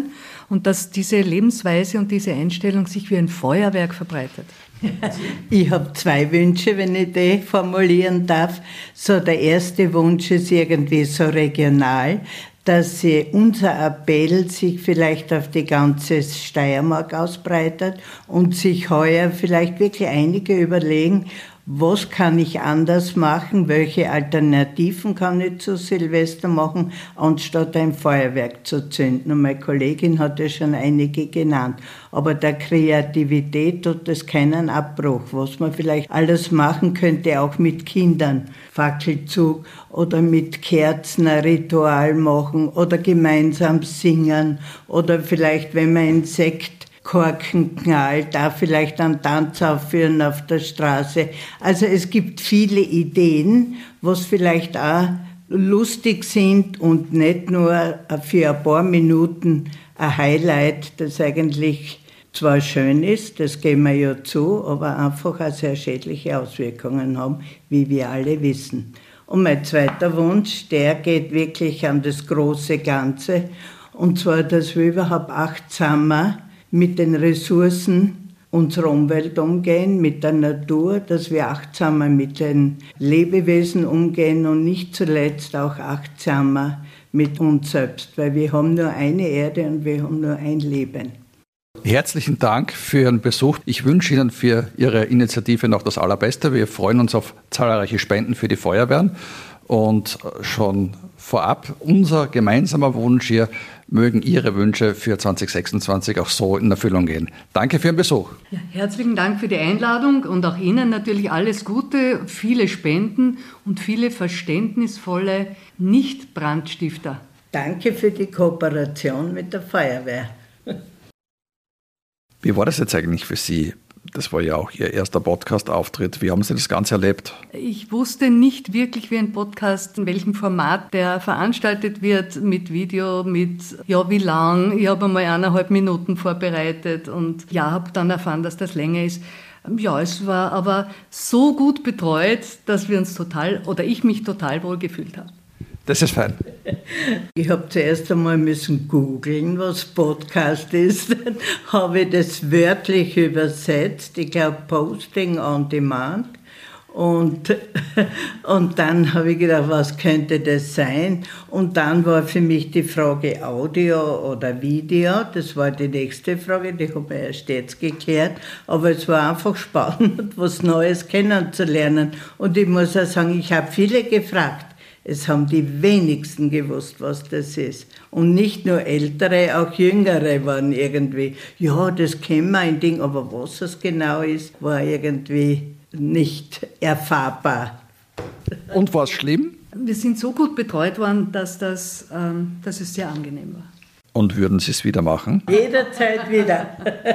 und dass diese Lebensweise und diese Einstellung sich wie ein Feuerwerk verbreitet. Ich habe zwei Wünsche, wenn ich die formulieren darf. So, der erste Wunsch ist irgendwie so regional, dass sie, unser Appell sich vielleicht auf die ganze Steiermark ausbreitet und sich heuer vielleicht wirklich einige überlegen, was kann ich anders machen, welche Alternativen kann ich zu Silvester machen, anstatt ein Feuerwerk zu zünden. Und meine Kollegin hat ja schon einige genannt. Aber der Kreativität tut es keinen Abbruch, was man vielleicht alles machen könnte, auch mit Kindern. Fackelzug oder mit Kerzen ein Ritual machen oder gemeinsam singen oder vielleicht, wenn man einen Sekt Korken knallt, da vielleicht einen Tanz aufführen auf der Straße. Also es gibt viele Ideen, was vielleicht auch lustig sind und nicht nur für ein paar Minuten ein Highlight, das eigentlich zwar schön ist, das geben wir ja zu, aber einfach auch sehr schädliche Auswirkungen haben, wie wir alle wissen. Und mein zweiter Wunsch, der geht wirklich an das große Ganze, und zwar, dass wir überhaupt achtsamer mit den Ressourcen unserer Umwelt umgehen, mit der Natur, dass wir achtsamer mit den Lebewesen umgehen und nicht zuletzt auch achtsamer mit uns selbst, weil wir haben nur eine Erde und wir haben nur ein Leben. Herzlichen Dank für Ihren Besuch. Ich wünsche Ihnen für Ihre Initiative noch das Allerbeste. Wir freuen uns auf zahlreiche Spenden für die Feuerwehren. Und schon vorab unser gemeinsamer Wunsch hier, mögen Ihre Wünsche für zwanzig sechsundzwanzig auch so in Erfüllung gehen. Danke für Ihren Besuch. Ja, herzlichen Dank für die Einladung und auch Ihnen natürlich alles Gute, viele Spenden und viele verständnisvolle Nicht-Brandstifter. Danke für die Kooperation mit der Feuerwehr. Wie war das jetzt eigentlich für Sie? Das war ja auch Ihr erster Podcast-Auftritt. Wie haben Sie das Ganze erlebt? Ich wusste nicht wirklich, wie ein Podcast, in welchem Format der veranstaltet wird, mit Video, mit, ja, wie lang. Ich habe einmal eineinhalb Minuten vorbereitet und ja, habe dann erfahren, dass das länger ist. Ja, es war aber so gut betreut, dass wir uns total, oder ich mich total wohl gefühlt habe. Das ist fein. Ich habe zuerst einmal müssen googeln, was Podcast ist. Dann habe ich das wörtlich übersetzt. Ich glaube, Posting on Demand. Und, und dann habe ich gedacht, was könnte das sein? Und dann war für mich die Frage Audio oder Video. Das war die nächste Frage, die habe ich erst jetzt geklärt. Aber es war einfach spannend, was Neues kennenzulernen. Und ich muss auch sagen, ich habe viele gefragt. Es haben die wenigsten gewusst, was das ist. Und nicht nur Ältere, auch Jüngere waren irgendwie, ja, das kennen wir ein Ding, aber was es genau ist, war irgendwie nicht erfahrbar. Und war es schlimm? Wir sind so gut betreut worden, dass, das, ähm, dass es sehr angenehm war. Und würden Sie es wieder machen? Jederzeit wieder.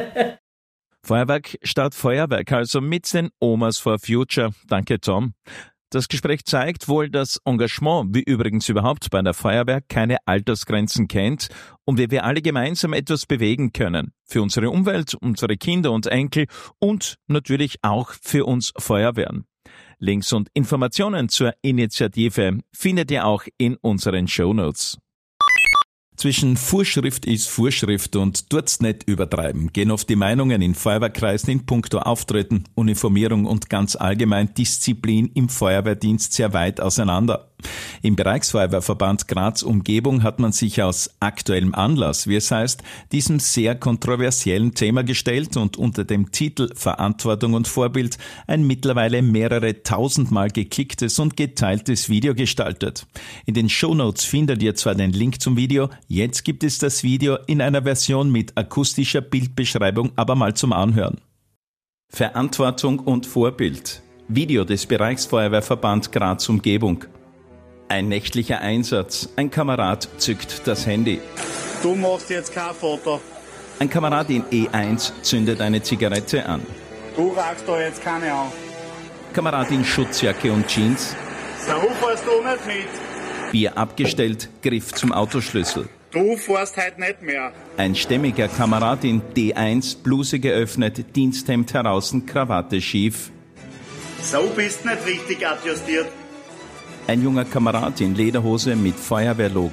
Feuerwerk statt Feuerwerk, also mit den Omas for Future. Danke, Tom. Das Gespräch zeigt wohl, dass Engagement, wie übrigens überhaupt bei der Feuerwehr, keine Altersgrenzen kennt und wie wir alle gemeinsam etwas bewegen können. Für unsere Umwelt, unsere Kinder und Enkel und natürlich auch für uns Feuerwehren. Links und Informationen zur Initiative findet ihr auch in unseren Shownotes. Zwischen Vorschrift ist Vorschrift und tut's nicht übertreiben. Gehen oft die Meinungen in Feuerwehrkreisen in puncto Auftreten, Uniformierung und ganz allgemein Disziplin im Feuerwehrdienst sehr weit auseinander. Im Bereichsfeuerwehrverband Graz Umgebung hat man sich aus aktuellem Anlass, wie es heißt, diesem sehr kontroversiellen Thema gestellt und unter dem Titel Verantwortung und Vorbild ein mittlerweile mehrere tausendmal geklicktes und geteiltes Video gestaltet. In den Shownotes findet ihr zwar den Link zum Video, jetzt gibt es das Video in einer Version mit akustischer Bildbeschreibung, aber mal zum Anhören. Verantwortung und Vorbild. Video des Bereichsfeuerwehrverband Graz Umgebung. Ein nächtlicher Einsatz. Ein Kamerad zückt das Handy. Du machst jetzt kein Foto. Ein Kamerad in E eins zündet eine Zigarette an. Du rauchst da jetzt keine an. Kamerad in Schutzjacke und Jeans. So fährst du nicht mit. Bier abgestellt, Griff zum Autoschlüssel. Du fährst heute nicht mehr. Ein stämmiger Kamerad in D eins, Bluse geöffnet, Diensthemd heraus, Krawatte schief. So bist nicht richtig adjustiert. Ein junger Kamerad in Lederhose mit Feuerwehrlogo.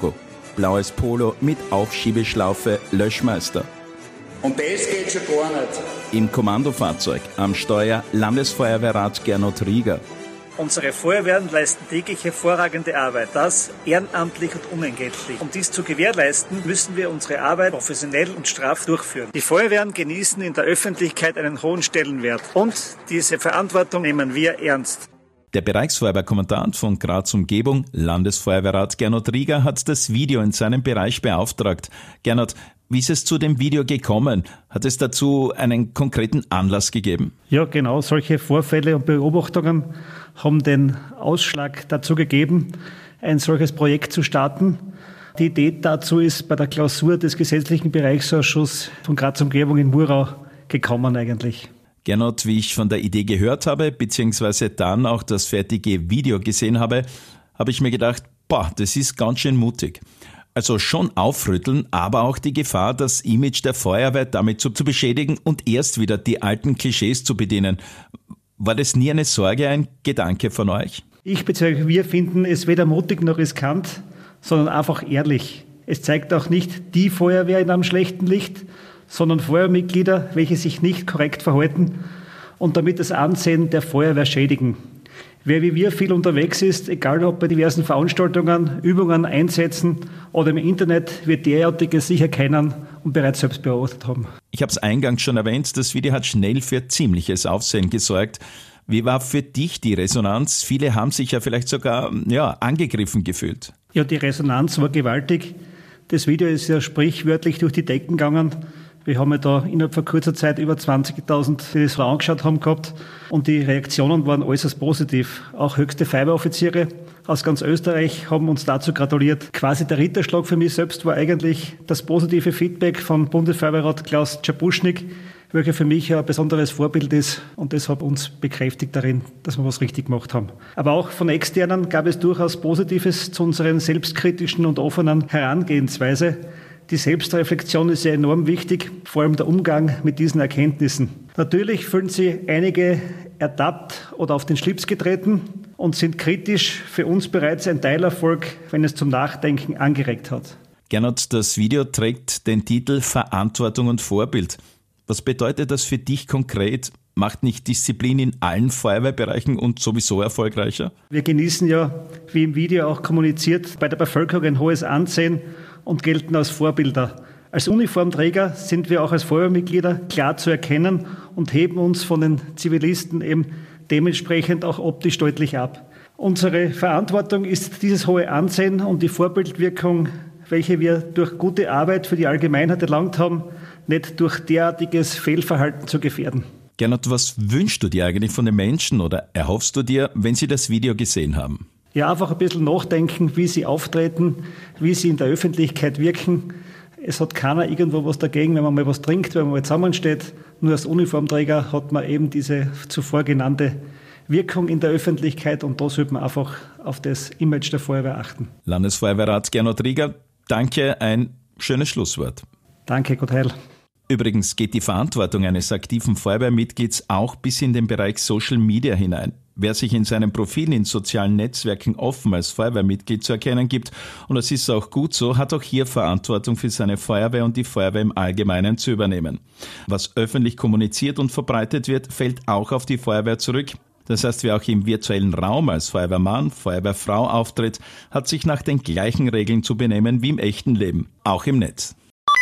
blaues Polo mit Aufschiebeschlaufe Löschmeister. Und das geht schon gar nicht. Im Kommandofahrzeug am Steuer Landesfeuerwehrrat Gernot Rieger. Unsere Feuerwehren leisten täglich hervorragende Arbeit, das ehrenamtlich und unentgeltlich. Um dies zu gewährleisten, müssen wir unsere Arbeit professionell und straff durchführen. Die Feuerwehren genießen in der Öffentlichkeit einen hohen Stellenwert und diese Verantwortung nehmen wir ernst. Der Bereichsfeuerwehrkommandant von Graz Umgebung, Landesfeuerwehrrat Gernot Rieger, hat das Video in seinem Bereich beauftragt. Gernot, wie ist es zu dem Video gekommen? Hat es dazu einen konkreten Anlass gegeben? Ja, genau. Solche Vorfälle und Beobachtungen haben den Ausschlag dazu gegeben, ein solches Projekt zu starten. Die Idee dazu ist bei der Klausur des gesetzlichen Bereichsausschusses von Graz Umgebung in Murau gekommen eigentlich. Gernot, wie ich von der Idee gehört habe, beziehungsweise dann auch das fertige Video gesehen habe, habe ich mir gedacht, boah, das ist ganz schön mutig. Also schon aufrütteln, aber auch die Gefahr, das Image der Feuerwehr damit zu, zu beschädigen und erst wieder die alten Klischees zu bedienen. War das nie eine Sorge, ein Gedanke von euch? Ich bzw. wir finden es weder mutig noch riskant, sondern einfach ehrlich. Es zeigt auch nicht die Feuerwehr in einem schlechten Licht, sondern Feuerwehrmitglieder, welche sich nicht korrekt verhalten und damit das Ansehen der Feuerwehr schädigen. Wer wie wir viel unterwegs ist, egal ob bei diversen Veranstaltungen, Übungen, Einsätzen oder im Internet, wird derartiges sicher kennen und bereits selbst beobachtet haben. Ich habe es eingangs schon erwähnt, das Video hat schnell für ziemliches Aufsehen gesorgt. Wie war für dich die Resonanz? Viele haben sich ja vielleicht sogar ja, angegriffen gefühlt. Ja, die Resonanz war gewaltig. Das Video ist ja sprichwörtlich durch die Decken gegangen. Wir haben ja da innerhalb von kurzer Zeit über zwanzigtausend, die das angeschaut haben, gehabt. Und die Reaktionen waren äußerst positiv. Auch höchste Feuerwehroffiziere aus ganz Österreich haben uns dazu gratuliert. Quasi der Ritterschlag für mich selbst war eigentlich das positive Feedback von Bundesfeuerwehrrat Klaus Czapuschnik, welcher für mich ein besonderes Vorbild ist. Und das hat uns bekräftigt darin, dass wir was richtig gemacht haben. Aber auch von Externen gab es durchaus Positives zu unseren selbstkritischen und offenen Herangehensweise. Die Selbstreflexion ist ja enorm wichtig, vor allem der Umgang mit diesen Erkenntnissen. Natürlich fühlen sich einige ertappt oder auf den Schlips getreten und sind kritisch, für uns bereits ein Teilerfolg, wenn es zum Nachdenken angeregt hat. Gernot, das Video trägt den Titel Verantwortung und Vorbild. Was bedeutet das für dich konkret? Macht nicht Disziplin in allen Feuerwehrbereichen und sowieso erfolgreicher? Wir genießen ja, wie im Video auch kommuniziert, bei der Bevölkerung ein hohes Ansehen und gelten als Vorbilder. Als Uniformträger sind wir auch als Feuerwehrmitglieder klar zu erkennen und heben uns von den Zivilisten eben dementsprechend auch optisch deutlich ab. Unsere Verantwortung ist dieses hohe Ansehen und die Vorbildwirkung, welche wir durch gute Arbeit für die Allgemeinheit erlangt haben, nicht durch derartiges Fehlverhalten zu gefährden. Gernot, was wünschst du dir eigentlich von den Menschen oder erhoffst du dir, wenn sie das Video gesehen haben? Ja, einfach ein bisschen nachdenken, wie sie auftreten, wie sie in der Öffentlichkeit wirken. Es hat keiner irgendwo was dagegen, wenn man mal was trinkt, wenn man mal zusammensteht. Nur als Uniformträger hat man eben diese zuvor genannte Wirkung in der Öffentlichkeit und da sollte man einfach auf das Image der Feuerwehr achten. Landesfeuerwehrrat Gernot Rieger, danke, ein schönes Schlusswort. Danke, Gott heil. Übrigens geht die Verantwortung eines aktiven Feuerwehrmitglieds auch bis in den Bereich Social Media hinein. Wer sich in seinem Profil in sozialen Netzwerken offen als Feuerwehrmitglied zu erkennen gibt, und das ist auch gut so, hat auch hier Verantwortung für seine Feuerwehr und die Feuerwehr im Allgemeinen zu übernehmen. Was öffentlich kommuniziert und verbreitet wird, fällt auch auf die Feuerwehr zurück. Das heißt, wer auch im virtuellen Raum als Feuerwehrmann, Feuerwehrfrau auftritt, hat sich nach den gleichen Regeln zu benehmen wie im echten Leben, auch im Netz.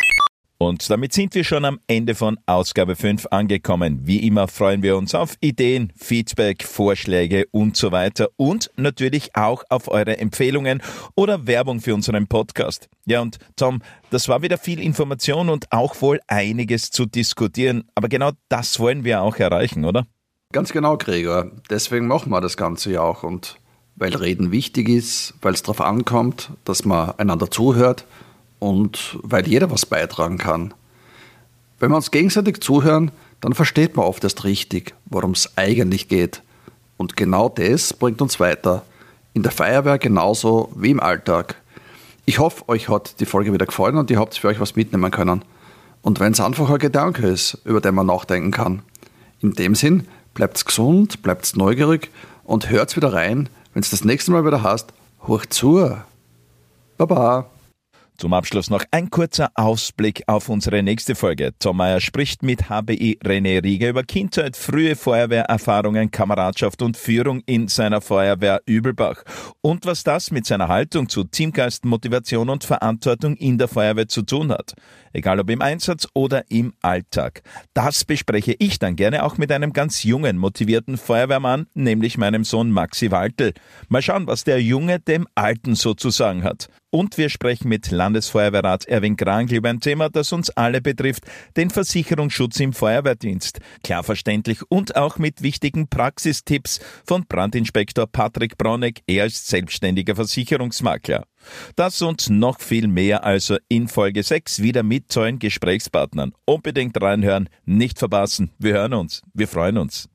Und damit sind wir schon am Ende von Ausgabe fünf angekommen. Wie immer freuen wir uns auf Ideen, Feedback, Vorschläge und so weiter und natürlich auch auf eure Empfehlungen oder Werbung für unseren Podcast. Ja, und Tom, das war wieder viel Information und auch wohl einiges zu diskutieren, aber genau das wollen wir auch erreichen, oder? Ganz genau, Gregor. Deswegen machen wir das Ganze ja auch und weil Reden wichtig ist, weil es darauf ankommt, dass man einander zuhört, und weil jeder was beitragen kann. Wenn wir uns gegenseitig zuhören, dann versteht man oft erst richtig, worum es eigentlich geht. Und genau das bringt uns weiter. In der Feuerwehr genauso wie im Alltag. Ich hoffe, euch hat die Folge wieder gefallen und ihr habt für euch was mitnehmen können. Und wenn es einfach ein Gedanke ist, über den man nachdenken kann. In dem Sinn, bleibt's gesund, bleibt's neugierig und hört's wieder rein, wenn es das nächste Mal wieder heißt, hoch zu. Baba. Zum Abschluss noch ein kurzer Ausblick auf unsere nächste Folge. Tom Meyer spricht mit H B I René Rieger über Kindheit, frühe Feuerwehrerfahrungen, Kameradschaft und Führung in seiner Feuerwehr Übelbach. Und was das mit seiner Haltung zu Teamgeist, Motivation und Verantwortung in der Feuerwehr zu tun hat. Egal ob im Einsatz oder im Alltag. Das bespreche ich dann gerne auch mit einem ganz jungen, motivierten Feuerwehrmann, nämlich meinem Sohn Maxi Waltel. Mal schauen, was der Junge dem Alten so zu sagen hat. Und wir sprechen mit Landesfeuerwehrrat Erwin Krangl über ein Thema, das uns alle betrifft, den Versicherungsschutz im Feuerwehrdienst. Klar verständlich und auch mit wichtigen Praxistipps von Brandinspektor Patrick Bronneck, er ist selbstständiger Versicherungsmakler. Das und noch viel mehr also in Folge sechs wieder mit tollen Gesprächspartnern. Unbedingt reinhören, nicht verpassen. Wir hören uns, wir freuen uns.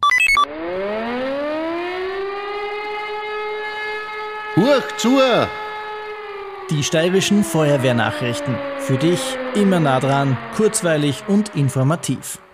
Hurch zu! Die steirischen Feuerwehrnachrichten. Für dich immer nah dran, kurzweilig und informativ.